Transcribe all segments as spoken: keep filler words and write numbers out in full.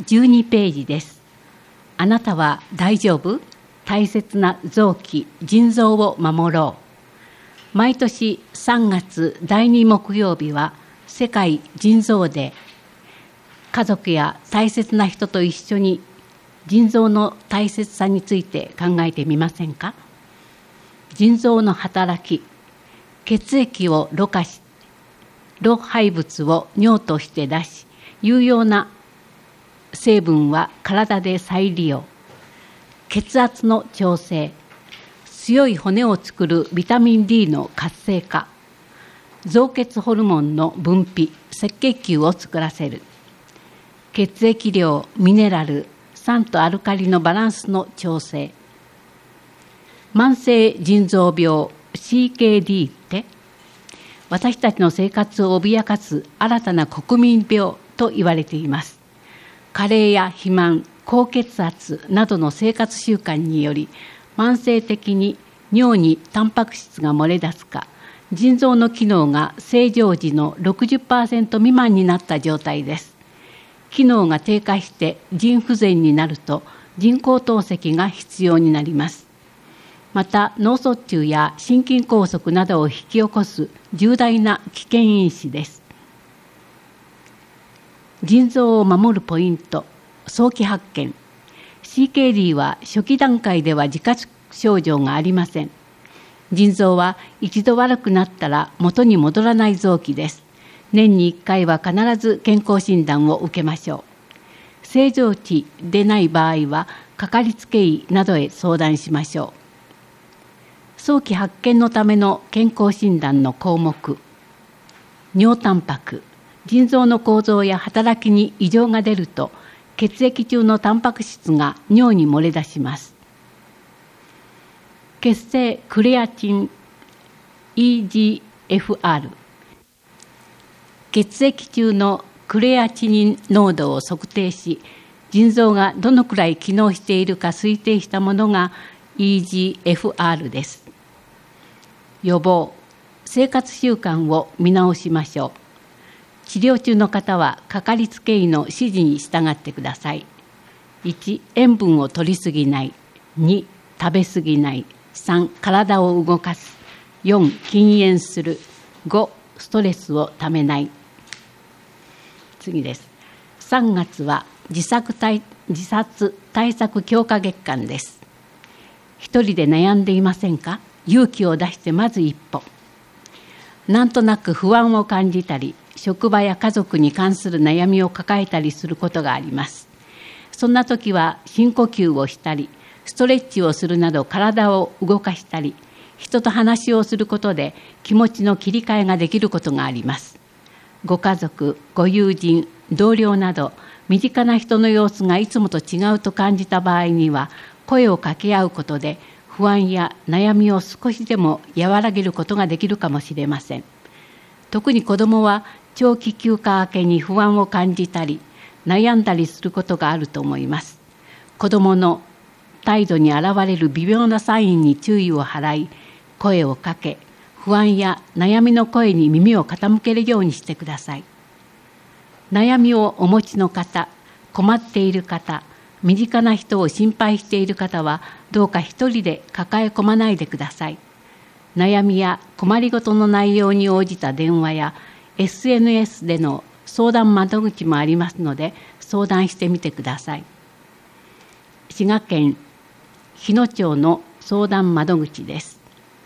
じゅうにページです。あなたは大丈夫？大切な臓器、腎臓を守ろう。毎年さんがつだいに木曜日は世界腎臓デー。家族や大切な人と一緒に腎臓の大切さについて考えてみませんか？腎臓の働き、血液をろ過し、老廃物を尿として出し、有用な成分は体で再利用。血圧の調整、強い骨を作るビタミン D の活性化、造血ホルモンの分泌、赤血球を作らせる。血液量、ミネラル、酸とアルカリのバランスの調整。慢性腎臓病 シーケーディー って私たちの生活を脅かす新たな国民病と言われています。加齢や肥満、高血圧などの生活習慣により慢性的に尿にタンパク質が漏れ出すか、腎臓の機能が正常時の ろくじゅっパーセント 未満になった状態です。機能が低下して腎不全になると人工透析が必要になります。また脳卒中や心筋梗塞などを引き起こす重大な危険因子です。腎臓を守るポイント、早期発見。 シーケーディー は初期段階では自覚症状がありません。腎臓は一度悪くなったら元に戻らない臓器です。年にいっかいは必ず健康診断を受けましょう。正常値でない場合はかかりつけ医などへ相談しましょう。早期発見のための健康診断の項目。尿タンパク。腎臓の構造や働きに異常が出ると血液中のタンパク質が尿に漏れ出します。血清クレアチン イージーエフアール。血液中のクレアチニン濃度を測定し、腎臓がどのくらい機能しているか推定したものが イージーエフアール です。予防、生活習慣を見直しましょう。治療中の方はかかりつけ医の指示に従ってください。いち、塩分を摂りすぎない。に、食べ過ぎない。さん、体を動かす。よん、禁煙する。ご、ストレスをためない。次です。さんがつは自殺対、自殺対策強化月間です。一人で悩んでいませんか？勇気を出してまず一歩。なんとなく不安を感じたり、職場や家族に関する悩みを抱えたりすることがあります。そんな時は深呼吸をしたり、ストレッチをするなど体を動かしたり、人と話をすることで気持ちの切り替えができることがあります。ご家族、ご友人、同僚など身近な人の様子がいつもと違うと感じた場合には、声を掛け合うことで不安や悩みを少しでも和らげることができるかもしれません。特に子どもは長期休暇明けに不安を感じたり悩んだりすることがあると思います。子どもの態度に現れる微妙なサインに注意を払い、声をかけ、不安や悩みの声に耳を傾けるようにしてください。悩みをお持ちの方、困っている方、身近な人を心配している方はどうか一人で抱え込まないでください。悩みや困りごとの内容に応じた電話や エスエヌエス での相談窓口もありますので相談してみてください。滋賀県日野町の相談窓口です。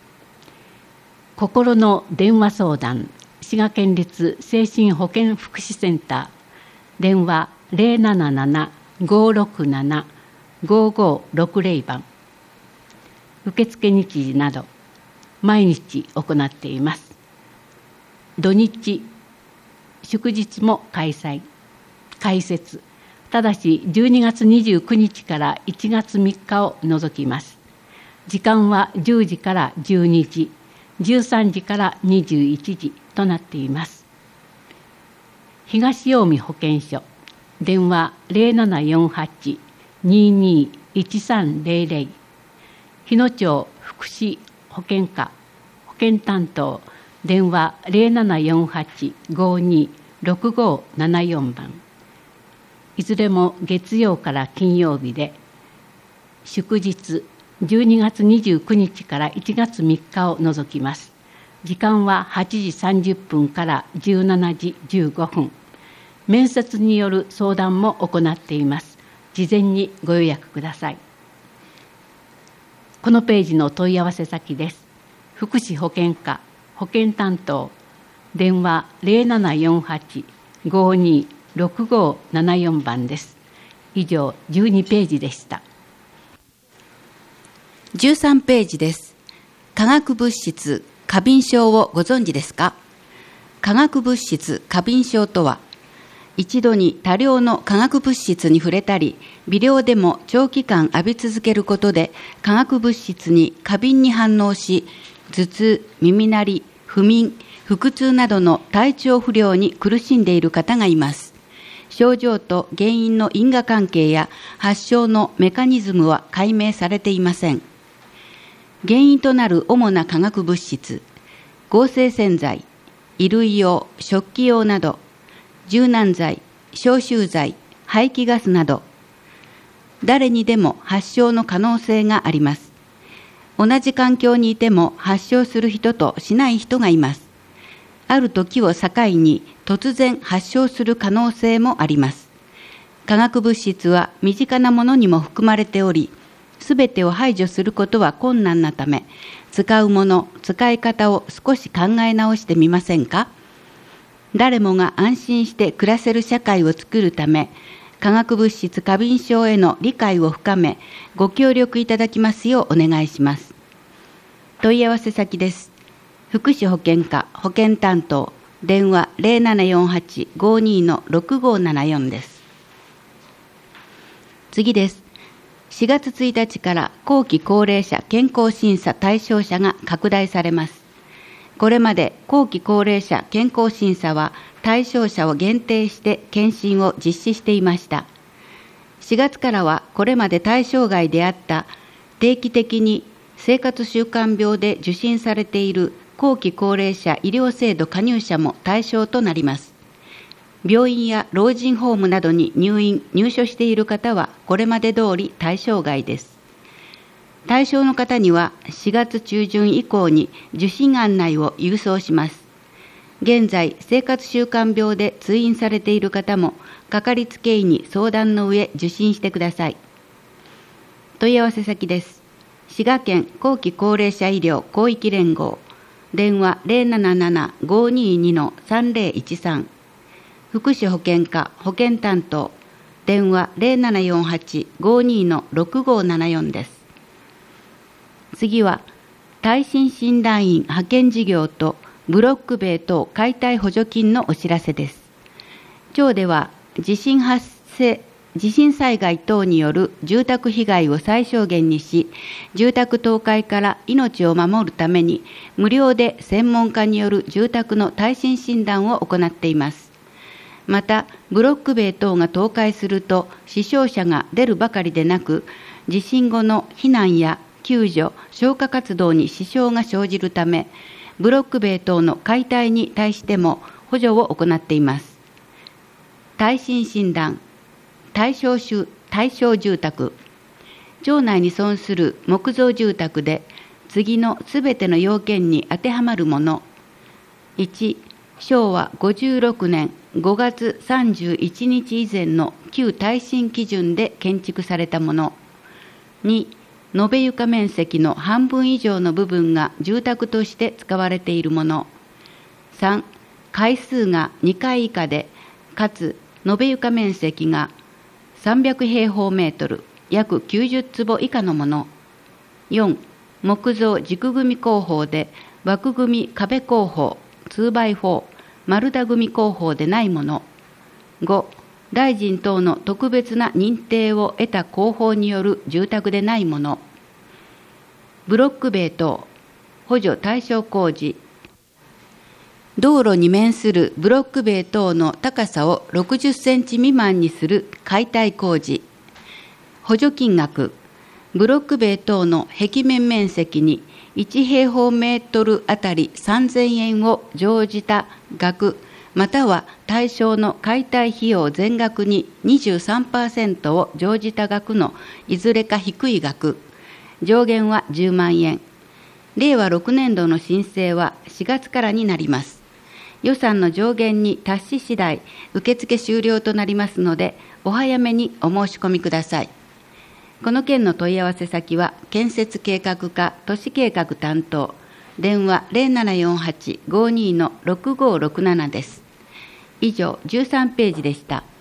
心の電話相談、滋賀県立精神保健福祉センター、電話 ゼロなななな ごーろくなな ごーごーろくゼロ 番。受付日時など毎日行っています。土日、祝日も開催、開設。ただしじゅうにがつにじゅうくにちからいちがつみっかを除きます。時間はじゅうじからじゅうにじ、じゅうさんじからにじゅういちじとなっています。東近江保健所、電話 ゼロななよんはち にーにーいちさんゼロゼロ。日野町福祉保健課保健担当、電話 ゼロななよんはち ごーにーろくごーななよん 番。 いずれも月曜から金曜日で、祝日じゅうにがつにじゅうくにちからいちがつみっかを除きます。時間ははちじさんじゅっぷんからじゅうしちじじゅうごふん。面接による相談も行っています。事前にご予約ください。このページの問い合わせ先です。福祉保健課保健担当、電話 ゼロななよんはち ごーにー ろくごーななよん 番です。以上じゅうにページでした。 じゅうさんページです。化学物質過敏症をご存知ですか？化学物質過敏症とは、一度に多量の化学物質に触れたり、微量でも長期間浴び続けることで化学物質に過敏に反応し、頭痛、耳鳴り、不眠、腹痛などの体調不良に苦しんでいる方がいます。症状と原因の因果関係や発症のメカニズムは解明されていません。原因となる主な化学物質、合成洗剤、衣類用、食器用など、柔軟剤、消臭剤、排気ガスなど、誰にでも発症の可能性があります。同じ環境にいても発症する人としない人がいます。ある時を境に突然発症する可能性もあります。化学物質は身近なものにも含まれており、すべてを排除することは困難なため、使うもの、使い方を少し考え直してみませんか？誰もが安心して暮らせる社会を作るため、化学物質過敏症への理解を深め、ご協力いただきますようお願いします。問い合わせ先です。福祉保健課保健担当、電話 ゼロななよんはち ごーにー ろくごーななよん です。次です。しがつついたちから後期高齢者健康審査対象者が拡大されます。これまで後期高齢者健康審査は対象者を限定して検診を実施していました。しがつからはこれまで対象外であった定期的に生活習慣病で受診されている後期高齢者医療制度加入者も対象となります。病院や老人ホームなどに入院・入所している方はこれまで通り対象外です。対象の方にはしがつちゅうじゅん以降に受診案内を郵送します。現在、生活習慣病で通院されている方も、かかりつけ医に相談の上受診してください。問い合わせ先です。滋賀県後期高齢者医療広域連合、電話 ゼロなななな ごーにーにー さんぜろいちさん、福祉保健課保健担当、電話 ゼロななよんはち ごーにー ろくごーななよん です。次は、耐震診断員派遣事業とブロック塀等解体補助金のお知らせです。町では地震発生、地震災害等による住宅被害を最小限にし、住宅倒壊から命を守るために、無料で専門家による住宅の耐震診断を行っています。また、ブロック塀等が倒壊すると、死傷者が出るばかりでなく、地震後の避難や救助・消火活動に支障が生じるため、ブロック塀等の解体に対しても補助を行っています。耐震診断、対象住、対象住宅、町内に存する木造住宅で次のすべての要件に当てはまるもの。いち、しょうわごじゅうろくねんごがつさんじゅういちにち以前の旧耐震基準で建築されたもの。に、延べ床面積の半分以上の部分が住宅として使われているもの。さん、階数がにかい以下で、かつ延べ床面積がさんびゃくへいほうメートル、約きゅうじゅうつぼ以下のもの。よん、木造軸組工法で枠組壁工法、にバイフォー、丸太組工法でないもの。ご、大臣等の特別な認定を得た工法による住宅でないもの。ブロック塀等、補助対象工事。道路に面するブロック塀等の高さをろくじゅっセンチ未満にする解体工事。補助金額、ブロック塀等の壁面面積にいちへいほうメートルあたりさんぜんえんを乗じた額、 または対象の解体費用全額に にじゅうさんパーセント を乗じた額のいずれか低い額、上限はじゅうまんえん。れいわろくねんどの申請はしがつからになります。予算の上限に達し次第、受付終了となりますので、お早めにお申し込みください。この件の問い合わせ先は、建設計画課都市計画担当、電話 ゼロななよんはち ごーにー ろくごーろくなな です。以上、じゅうさんページでした。